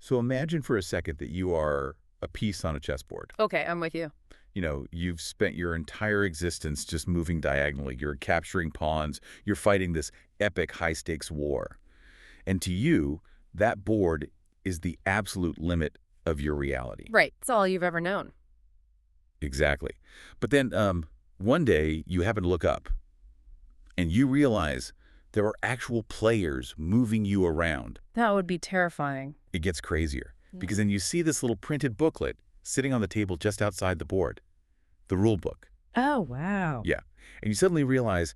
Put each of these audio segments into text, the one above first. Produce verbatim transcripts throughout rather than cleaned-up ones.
So imagine for a second that you are a piece on a chessboard. Okay, I'm with you. You know, you've spent your entire existence just moving diagonally. You're capturing pawns. You're fighting this epic high-stakes war. And to you, that board is the absolute limit of your reality. Right. It's all you've ever known. Exactly. But then um, one day you happen to look up and you realize there are actual players moving you around. That would be terrifying. It gets crazier Yeah. because then you see this little printed booklet sitting on the table just outside the board, the rule book. Oh, wow. Yeah. And you suddenly realize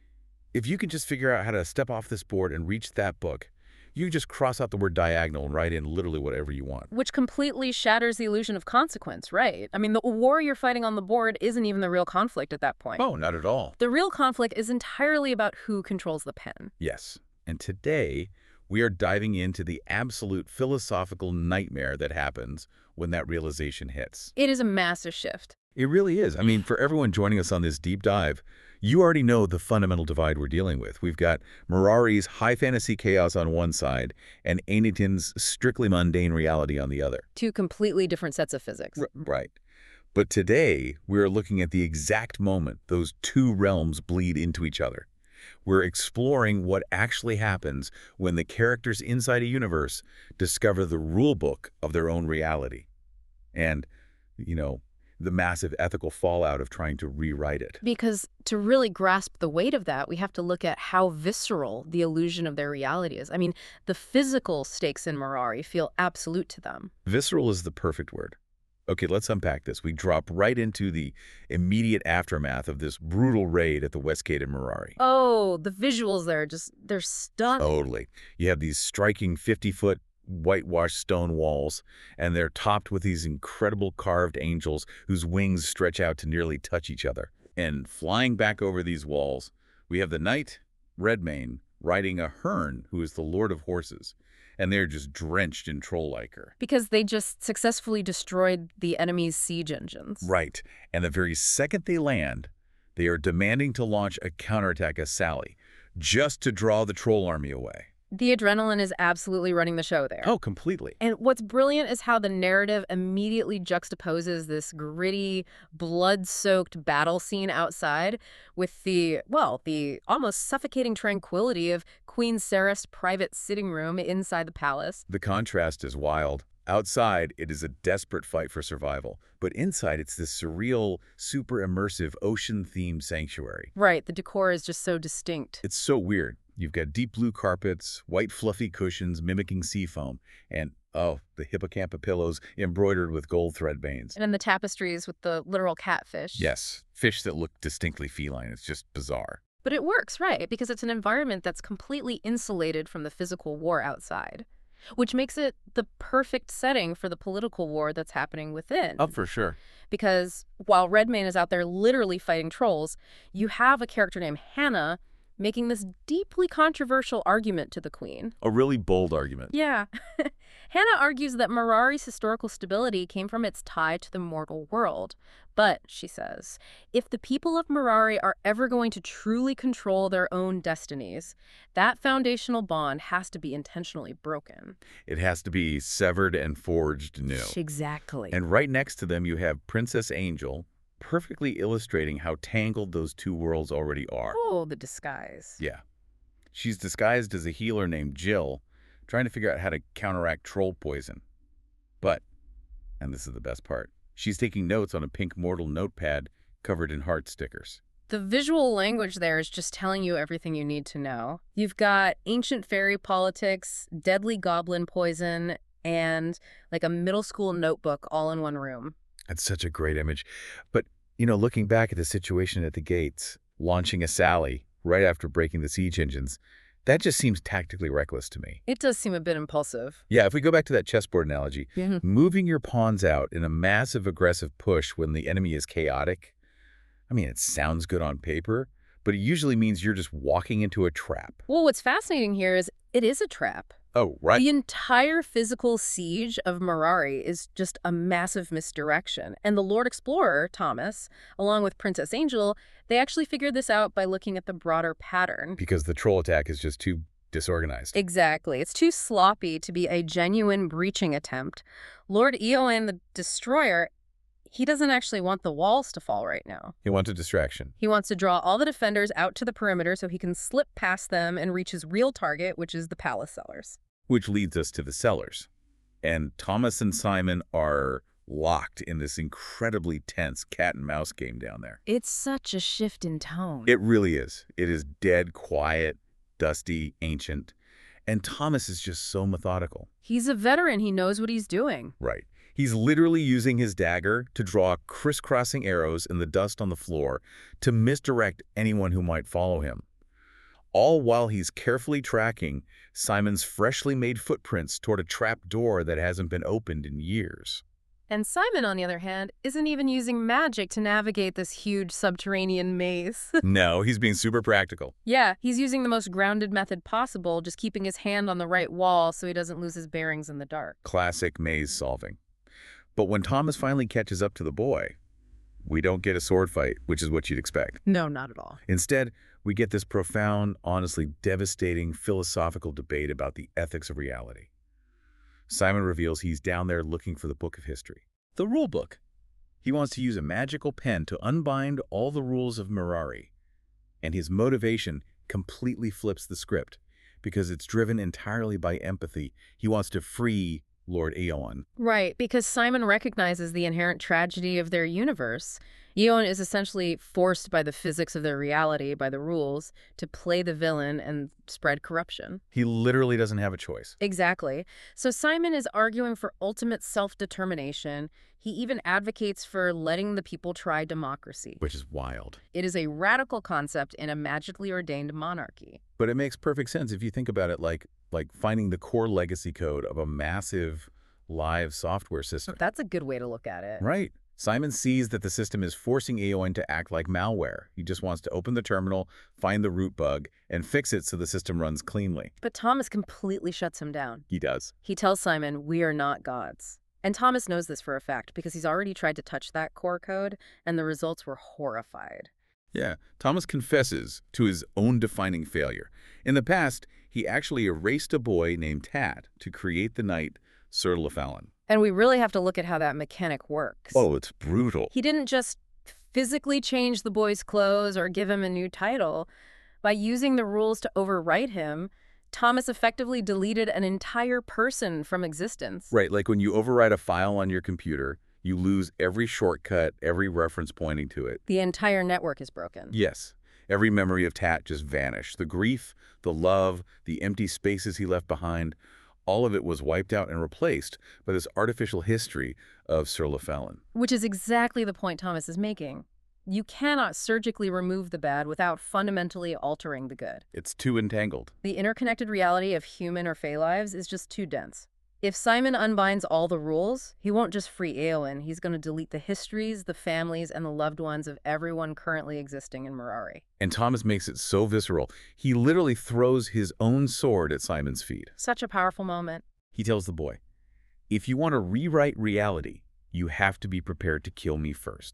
if you can just figure out how to step off this board and reach that book, you just cross out the word diagonal and write in literally whatever you want. Which completely shatters the illusion of consequence, right? I mean, the war you're fighting on the board isn't even the real conflict at that point. Oh, not at all. The real conflict is entirely about who controls the pen. Yes. And today, we are diving into the absolute philosophical nightmare that happens when that realization hits. It is a massive shift. It really is. I mean, for everyone joining us on this deep dive, you already know the fundamental divide we're dealing with. We've got Mirari's high fantasy chaos on one side and Ainitin's strictly mundane reality on the other. Two completely different sets of physics. R right. But today, we're looking at the exact moment those two realms bleed into each other. We're exploring what actually happens when the characters inside a universe discover the rule book of their own reality. And, you know, the massive ethical fallout of trying to rewrite it. Because to really grasp the weight of that, we have to look at how visceral the illusion of their reality is. I mean, the physical stakes in Mirari feel absolute to them. Visceral is the perfect word. Okay, let's unpack this. We drop right into the immediate aftermath of this brutal raid at the West Gate in Mirari. Oh, the visuals there, just, they're stunning. Totally. You have these striking fifty-foot whitewashed stone walls, and they're topped with these incredible carved angels whose wings stretch out to nearly touch each other. And flying back over these walls, we have the knight, Redmane, riding a Hern, who is the lord of horses, and they're just drenched in troll ichor. Because they just successfully destroyed the enemy's siege engines. Right. And the very second they land, they are demanding to launch a counterattack as Sally, just to draw the troll army away. The adrenaline is absolutely running the show there. Oh, completely. And what's brilliant is how the narrative immediately juxtaposes this gritty, blood-soaked battle scene outside with the, well, the almost suffocating tranquility of Queen Sarah's private sitting room inside the palace. The contrast is wild. Outside, it is a desperate fight for survival. But inside, it's this surreal, super immersive, ocean-themed sanctuary. Right, the decor is just so distinct. It's so weird. You've got deep blue carpets, white fluffy cushions mimicking sea foam, and, oh, the hippocampa pillows embroidered with gold thread veins. And then the tapestries with the literal catfish. Yes, fish that look distinctly feline. It's just bizarre. But it works, right, because it's an environment that's completely insulated from the physical war outside, which makes it the perfect setting for the political war that's happening within. Oh, for sure. Because while Redmane is out there literally fighting trolls, you have a character named Hannah making this deeply controversial argument to the queen. A really bold argument. Yeah. Hannah argues that Mirari's historical stability came from its tie to the mortal world. But, she says, if the people of Mirari are ever going to truly control their own destinies, that foundational bond has to be intentionally broken. It has to be severed and forged new. Exactly. And right next to them, you have Princess Angel, perfectly illustrating how tangled those two worlds already are. Oh, the disguise. Yeah. She's disguised as a healer named Jill, trying to figure out how to counteract troll poison. But, and this is the best part, she's taking notes on a pink mortal notepad covered in heart stickers. The visual language there is just telling you everything you need to know. You've got ancient fairy politics, deadly goblin poison, and like a middle school notebook all in one room. That's such a great image. But, you know, looking back at the situation at the gates, launching a sally right after breaking the siege engines, that just seems tactically reckless to me. It does seem a bit impulsive. Yeah, if we go back to that chessboard analogy, Yeah. moving your pawns out in a massive aggressive push when the enemy is chaotic, I mean, it sounds good on paper, but it usually means you're just walking into a trap. Well, what's fascinating here is it is a trap. Oh, right. The entire physical siege of Mirari is just a massive misdirection. And the Lord Explorer, Thomas, along with Princess Angel, they actually figured this out by looking at the broader pattern. Because the troll attack is just too disorganized. Exactly. It's too sloppy to be a genuine breaching attempt. Lord Eowyn, the Destroyer, he doesn't actually want the walls to fall right now. He wants a distraction. He wants to draw all the defenders out to the perimeter so he can slip past them and reach his real target, which is the palace cellars. Which leads us to the cellars. And Thomas and Simon are locked in this incredibly tense cat and mouse game down there. It's such a shift in tone. It really is. It is dead, quiet, dusty, ancient. And Thomas is just so methodical. He's a veteran. He knows what he's doing. Right. He's literally using his dagger to draw crisscrossing arrows in the dust on the floor to misdirect anyone who might follow him. All while he's carefully tracking Simon's freshly made footprints toward a trap door that hasn't been opened in years. And Simon, on the other hand, isn't even using magic to navigate this huge subterranean maze. No, he's being super practical. Yeah, he's using the most grounded method possible, just keeping his hand on the right wall so he doesn't lose his bearings in the dark. Classic maze solving. But when Thomas finally catches up to the boy, we don't get a sword fight, which is what you'd expect. No, not at all. Instead, we get this profound, honestly devastating philosophical debate about the ethics of reality. Simon reveals he's down there looking for the book of history, the rule book. He wants to use a magical pen to unbind all the rules of Mirari. And his motivation completely flips the script because it's driven entirely by empathy. He wants to free Lord Eowyn. Right, because Simon recognizes the inherent tragedy of their universe. Eowyn is essentially forced by the physics of their reality, by the rules, to play the villain and spread corruption. He literally doesn't have a choice. Exactly. So Simon is arguing for ultimate self-determination. He even advocates for letting the people try democracy. Which is wild. It is a radical concept in a magically ordained monarchy. But it makes perfect sense if you think about it like, like finding the core legacy code of a massive live software system. That's a good way to look at it. Right. Simon sees that the system is forcing Eowyn to act like malware. He just wants to open the terminal, find the root bug, and fix it so the system runs cleanly. But Thomas completely shuts him down. He does. He tells Simon, "We are not gods." And Thomas knows this for a fact because he's already tried to touch that core code, and the results were horrified. Yeah, Thomas confesses to his own defining failure. In the past, he actually erased a boy named Tad to create the knight Sir Lefalon. And we really have to look at how that mechanic works. Oh, it's brutal. He didn't just physically change the boy's clothes or give him a new title. By using the rules to overwrite him, Thomas effectively deleted an entire person from existence. Right, like when you overwrite a file on your computer, you lose every shortcut, every reference pointing to it. The entire network is broken. Yes. Every memory of Tat just vanished. The grief, the love, the empty spaces he left behind, all of it was wiped out and replaced by this artificial history of Sir Lefalon. Which is exactly the point Thomas is making. You cannot surgically remove the bad without fundamentally altering the good. It's too entangled. The interconnected reality of human or Fae lives is just too dense. If Simon unbinds all the rules, he won't just free Eowyn, he's going to delete the histories, the families, and the loved ones of everyone currently existing in Mirari. And Thomas makes it so visceral. He literally throws his own sword at Simon's feet. Such a powerful moment. He tells the boy, "If you want to rewrite reality, you have to be prepared to kill me first."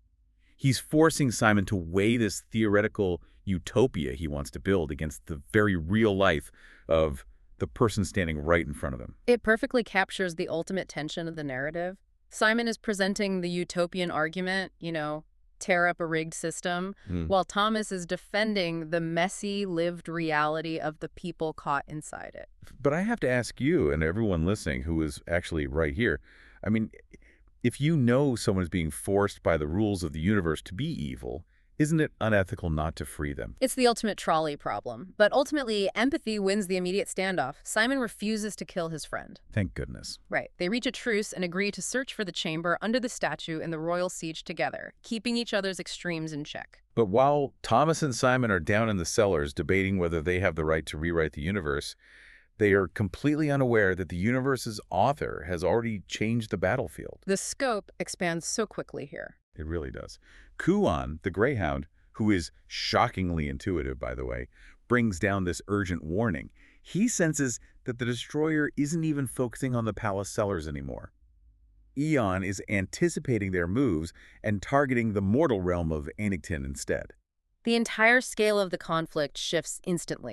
He's forcing Simon to weigh this theoretical utopia he wants to build against the very real life of the person standing right in front of him. It perfectly captures the ultimate tension of the narrative. Simon is presenting the utopian argument, you know, tear up a rigged system, Mm. while Thomas is defending the messy, lived reality of the people caught inside it. But I have to ask you and everyone listening who is actually right here, I mean, if you know someone is being forced by the rules of the universe to be evil, isn't it unethical not to free them? It's the ultimate trolley problem. But ultimately, empathy wins the immediate standoff. Simon refuses to kill his friend. Thank goodness. Right. They reach a truce and agree to search for the chamber under the statue in the royal siege together, keeping each other's extremes in check. But while Thomas and Simon are down in the cellars debating whether they have the right to rewrite the universe, they are completely unaware that the universe's author has already changed the battlefield. The scope expands so quickly here. It really does. Kuon, the Greyhound, who is shockingly intuitive, by the way, brings down this urgent warning. He senses that the Destroyer isn't even focusing on the palace cellars anymore. Eon is anticipating their moves and targeting the mortal realm of Ainigton instead. The entire scale of the conflict shifts instantly.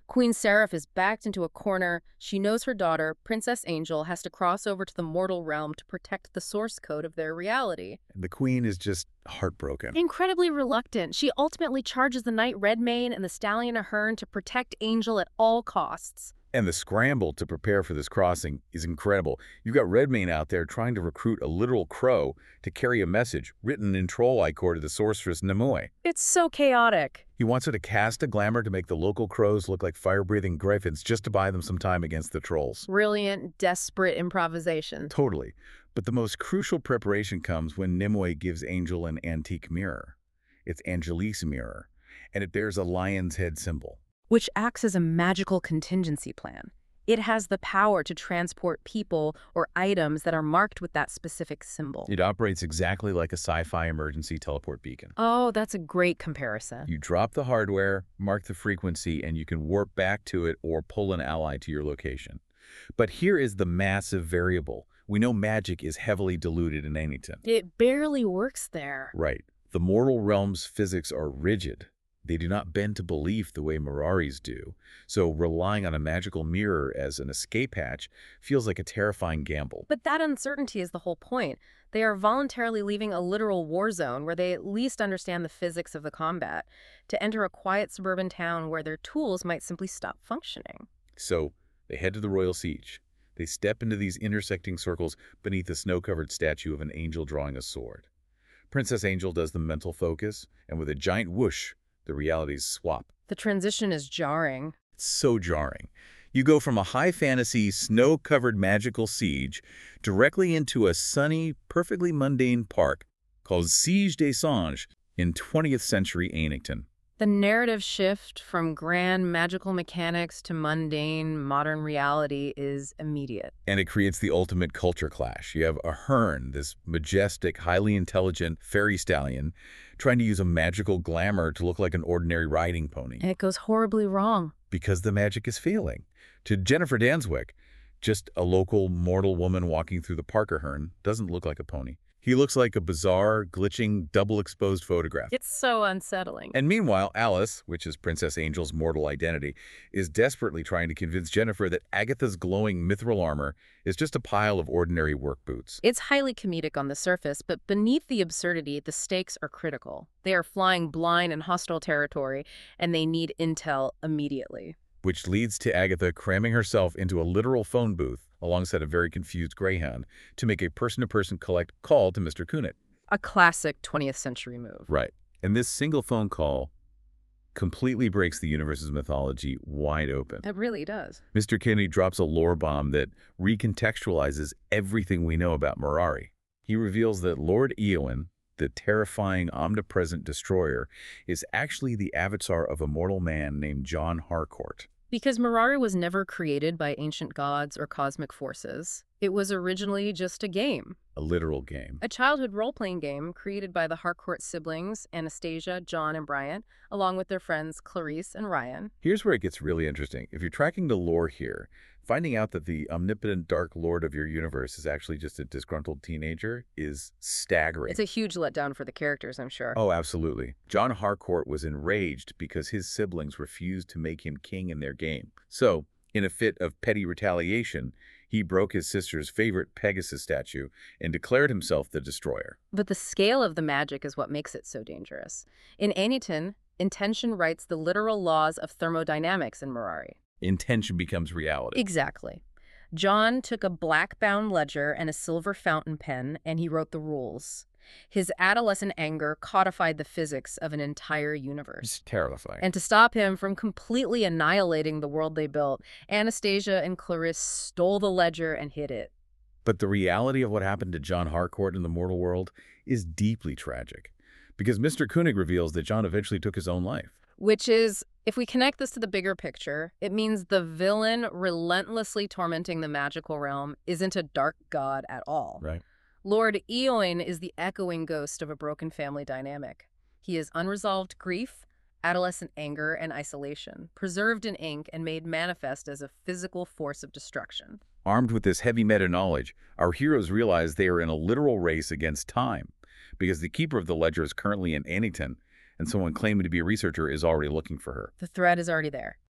Queen Seraph is backed into a corner. She knows her daughter, Princess Angel, has to cross over to the mortal realm to protect the source code of their reality. The queen is just heartbroken. Incredibly reluctant, she ultimately charges the Knight Redmane and the Stallion Ahern to protect Angel at all costs. And the scramble to prepare for this crossing is incredible. You've got Redmane out there trying to recruit a literal crow to carry a message written in Troll Ichor to the sorceress Nimue. It's so chaotic. He wants her to cast a glamour to make the local crows look like fire-breathing griffins just to buy them some time against the trolls. Brilliant, desperate improvisation. Totally. But the most crucial preparation comes when Nimue gives Angel an antique mirror. It's Angelique's mirror, and it bears a lion's head symbol. Which acts as a magical contingency plan. It has the power to transport people or items that are marked with that specific symbol. It operates exactly like a sci-fi emergency teleport beacon. Oh, that's a great comparison. You drop the hardware, mark the frequency, and you can warp back to it or pull an ally to your location. But here is the massive variable. We know magic is heavily diluted in Anyton. It barely works there. Right. The mortal realm's physics are rigid. They do not bend to belief the way Mirari's do, so relying on a magical mirror as an escape hatch feels like a terrifying gamble. But that uncertainty is the whole point. They are voluntarily leaving a literal war zone where they at least understand the physics of the combat, to enter a quiet suburban town where their tools might simply stop functioning. So they head to the Royal Siege. They step into these intersecting circles beneath a snow-covered statue of an angel drawing a sword. Princess Angel does the mental focus, and with a giant whoosh, the realities swap. The transition is jarring. It's so jarring. You go from a high fantasy, snow-covered magical siege directly into a sunny, perfectly mundane park called Siege des Songes in twentieth century Anyton. The narrative shift from grand magical mechanics to mundane modern reality is immediate. And it creates the ultimate culture clash. You have Ahern, this majestic, highly intelligent fairy stallion, trying to use a magical glamour to look like an ordinary riding pony. And it goes horribly wrong. Because the magic is failing. To Jennifer Danswick, just a local mortal woman walking through the park Ahern doesn't look like a pony. He looks like a bizarre, glitching, double-exposed photograph. It's so unsettling. And meanwhile, Alice, which is Princess Angel's mortal identity, is desperately trying to convince Jennifer that Agatha's glowing mithril armor is just a pile of ordinary work boots. It's highly comedic on the surface, but beneath the absurdity, the stakes are critical. They are flying blind in hostile territory, and they need intel immediately. Which leads to Agatha cramming herself into a literal phone booth alongside a very confused greyhound to make a person-to-person collect call to Mister Kunit. A classic twentieth century move. Right. And this single phone call completely breaks the universe's mythology wide open. It really does. Mister Kennedy drops a lore bomb that recontextualizes everything we know about Mirari. He reveals that Lord Eowyn, the terrifying, omnipresent destroyer, is actually the avatar of a mortal man named John Harcourt. Because Mirari was never created by ancient gods or cosmic forces. It was originally just a game. A literal game. A childhood role-playing game created by the Harcourt siblings, Anastasia, John, and Brian, along with their friends Clarice and Ryan. Here's where it gets really interesting. If you're tracking the lore here, finding out that the omnipotent Dark Lord of your universe is actually just a disgruntled teenager is staggering. It's a huge letdown for the characters, I'm sure. Oh, absolutely. John Harcourt was enraged because his siblings refused to make him king in their game. So, in a fit of petty retaliation, he broke his sister's favorite Pegasus statue and declared himself the destroyer. But the scale of the magic is what makes it so dangerous. In Anyton, Intention writes the literal laws of thermodynamics in Mirari. Intention becomes reality. Exactly. John took a black-bound ledger and a silver fountain pen, and he wrote the rules. His adolescent anger codified the physics of an entire universe. It's terrifying. And to stop him from completely annihilating the world they built, Anastasia and Clarice stole the ledger and hid it. But the reality of what happened to John Harcourt in the mortal world is deeply tragic, because Mister Koenig reveals that John eventually took his own life. Which is, if we connect this to the bigger picture, it means the villain relentlessly tormenting the magical realm isn't a dark god at all. Right. Lord Eowyn is the echoing ghost of a broken family dynamic. He is unresolved grief, adolescent anger, and isolation, preserved in ink and made manifest as a physical force of destruction. Armed with this heavy meta-knowledge, our heroes realize they are in a literal race against time, because the keeper of the ledger is currently in Anyton, and someone claiming to be a researcher is already looking for her. The threat is already there.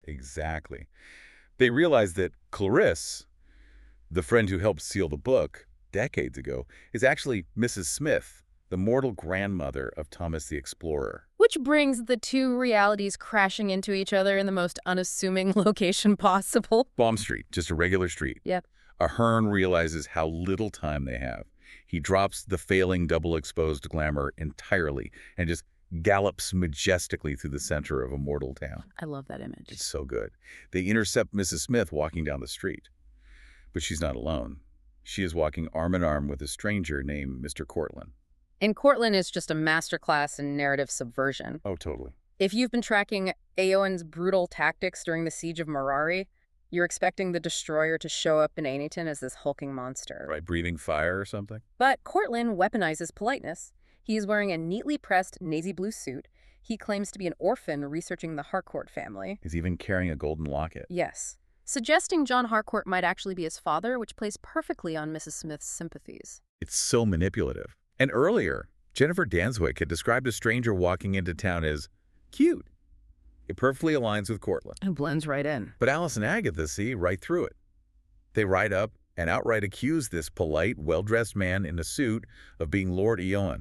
Exactly. They realize that Clarisse, the friend who helped seal the book decades ago, is actually Missus Smith, the mortal grandmother of Thomas the Explorer. Which brings the two realities crashing into each other in the most unassuming location possible. Baum Street, just a regular street. Yep. Ahern realizes how little time they have. He drops the failing double-exposed glamour entirely and just gallops majestically through the center of a mortal town. I love that image. It's so good. They intercept Missus Smith walking down the street. But she's not alone. She is walking arm in arm with a stranger named Mister Cortland. And Cortland is just a masterclass in narrative subversion. Oh, totally. If you've been tracking Eowyn's brutal tactics during the Siege of Marari, you're expecting the Destroyer to show up in Ainnington as this hulking monster. Right, breathing fire or something? But Cortland weaponizes politeness. He is wearing a neatly pressed navy blue suit. He claims to be an orphan researching the Harcourt family. He's even carrying a golden locket. Yes. Suggesting John Harcourt might actually be his father, which plays perfectly on Missus Smith's sympathies. It's so manipulative. And earlier, Jennifer Danswick had described a stranger walking into town as cute. It perfectly aligns with Cortland. It blends right in. But Alice and Agatha see right through it. They ride up and outright accuse this polite, well-dressed man in a suit of being Lord Eowyn.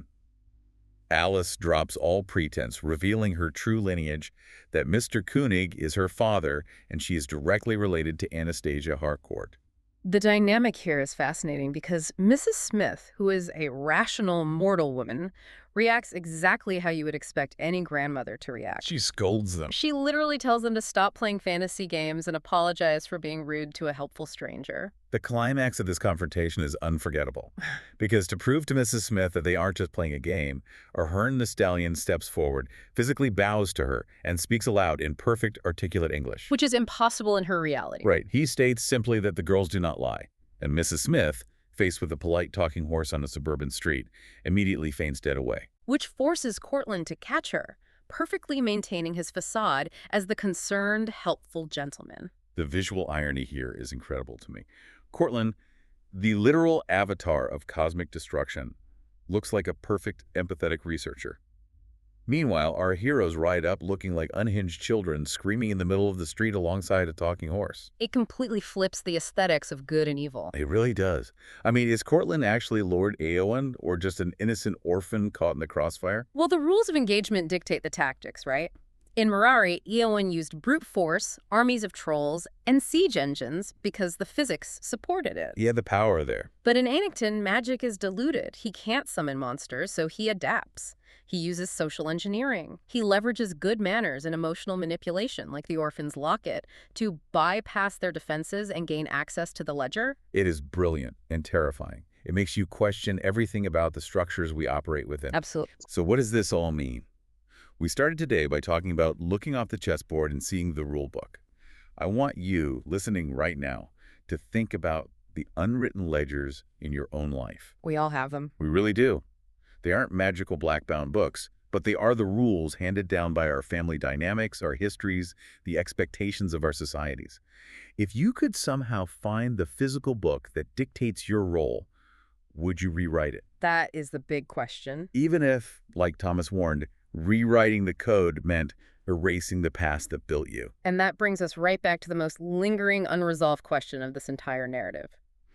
Alice drops all pretense, revealing her true lineage, that Mister Koenig is her father, and she is directly related to Anastasia Harcourt. The dynamic here is fascinating because Missus Smith, who is a rational mortal woman, reacts exactly how you would expect any grandmother to react. She scolds them. She literally tells them to stop playing fantasy games and apologize for being rude to a helpful stranger. The climax of this confrontation is unforgettable, because to prove to Missus Smith that they aren't just playing a game, Ahern the Stallion steps forward, physically bows to her, and speaks aloud in perfect, articulate English. Which is impossible in her reality. Right. He states simply that the girls do not lie, and Missus Smith, faced with a polite talking horse on a suburban street, immediately faints dead away. Which forces Cortland to catch her, perfectly maintaining his facade as the concerned, helpful gentleman. The visual irony here is incredible to me. Cortland, the literal avatar of cosmic destruction, looks like a perfect, empathetic researcher. Meanwhile, our heroes ride up looking like unhinged children screaming in the middle of the street alongside a talking horse. It completely flips the aesthetics of good and evil. It really does. I mean, is Cortland actually Lord Eowyn or just an innocent orphan caught in the crossfire? Well, the rules of engagement dictate the tactics, right? In Marari, Eowyn used brute force, armies of trolls, and siege engines because the physics supported it. He had the power there. But in Ainnington, magic is diluted. He can't summon monsters, so he adapts. He uses social engineering. He leverages good manners and emotional manipulation, like the orphan's locket, to bypass their defenses and gain access to the ledger. It is brilliant and terrifying. It makes you question everything about the structures we operate within. Absolutely. So what does this all mean? We started today by talking about looking off the chessboard and seeing the rule book. I want you, listening right now, to think about the unwritten ledgers in your own life. We all have them. We really do. They aren't magical black-bound books, but they are the rules handed down by our family dynamics, our histories, the expectations of our societies. If you could somehow find the physical book that dictates your role, would you rewrite it? That is the big question. Even if, like Thomas warned, rewriting the code meant erasing the past that built you. And that brings us right back to the most lingering, unresolved question of this entire narrative.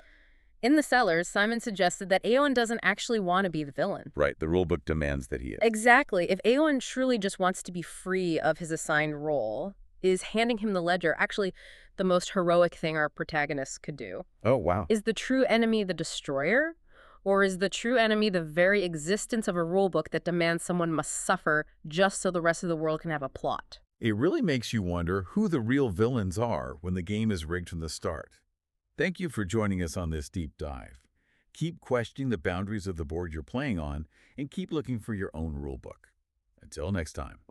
In The Cellars, Simon suggested that Eowyn doesn't actually want to be the villain. Right, the rulebook demands that he is. Exactly. If Eowyn truly just wants to be free of his assigned role, is handing him the ledger actually the most heroic thing our protagonists could do? Oh, wow. Is the true enemy the Destroyer? Or is the true enemy the very existence of a rulebook that demands someone must suffer just so the rest of the world can have a plot? It really makes you wonder who the real villains are when the game is rigged from the start. Thank you for joining us on this deep dive. Keep questioning the boundaries of the board you're playing on and keep looking for your own rulebook. Until next time.